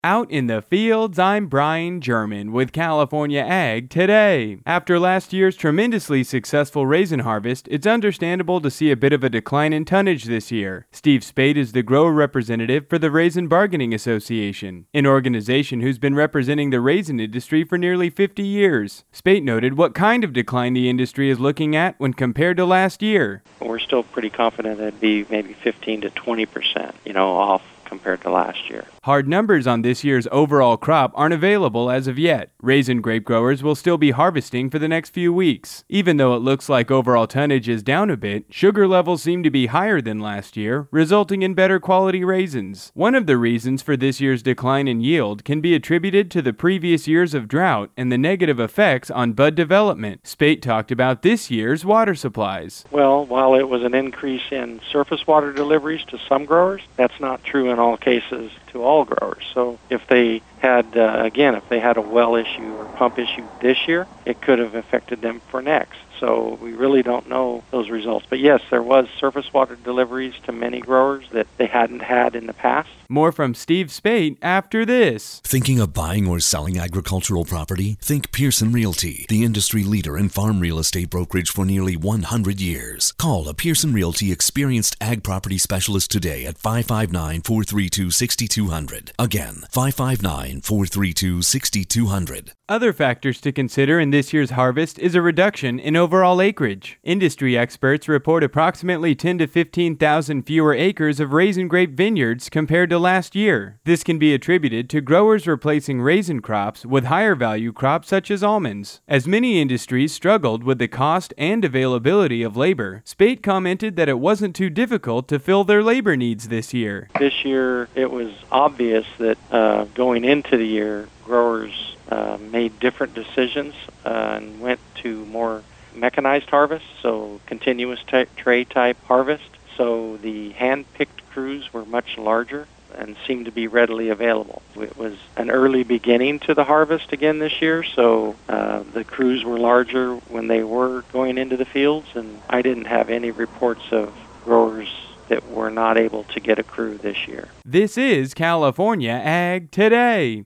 Out in the fields, I'm Brian German with California Ag Today. After last year's tremendously successful raisin harvest, it's understandable to see a bit of a decline in tonnage this year. Steve Spate is the grower representative for the Raisin Bargaining Association, an organization who's been representing the raisin industry for nearly 50 years. Spate noted what kind of decline the industry is looking at when compared to last year. We're still pretty confident it'd be maybe 15 to 20%, off compared to last year. Hard numbers on this year's overall crop aren't available as of yet. Raisin grape growers will still be harvesting for the next few weeks. Even though it looks like overall tonnage is down a bit, sugar levels seem to be higher than last year, resulting in better quality raisins. One of the reasons for this year's decline in yield can be attributed to the previous years of drought and the negative effects on bud development. Spate talked about this year's water supplies. Well, while it was an increase in surface water deliveries to some growers, that's not true in all cases to all growers. So if they had, if they had a well issue or pump issue this year, it could have affected them for next. So we really don't know those results. But yes, there was surface water deliveries to many growers that they hadn't had in the past. More from Steve Spate after this. Thinking of buying or selling agricultural property? Think Pearson Realty, the industry leader in farm real estate brokerage for nearly 100 years. Call a Pearson Realty experienced ag property specialist today at 559-432-6200. Again, 559-432-6200. Other factors to consider in this year's harvest is a reduction in overall acreage. Industry experts report approximately 10 to 15,000 fewer acres of raisin grape vineyards compared to last year. This can be attributed to growers replacing raisin crops with higher value crops such as almonds. As many industries struggled with the cost and availability of labor, Spate commented that it wasn't too difficult to fill their labor needs this year. This year, it was obvious that going into the year, growers made different decisions and went to more mechanized harvest, so continuous tray type harvest. So the hand-picked crews were much larger and seemed to be readily available. It was an early beginning to the harvest again this year, so the crews were larger when they were going into the fields, and I didn't have any reports of growers that were not able to get a crew this year. This is California Ag Today.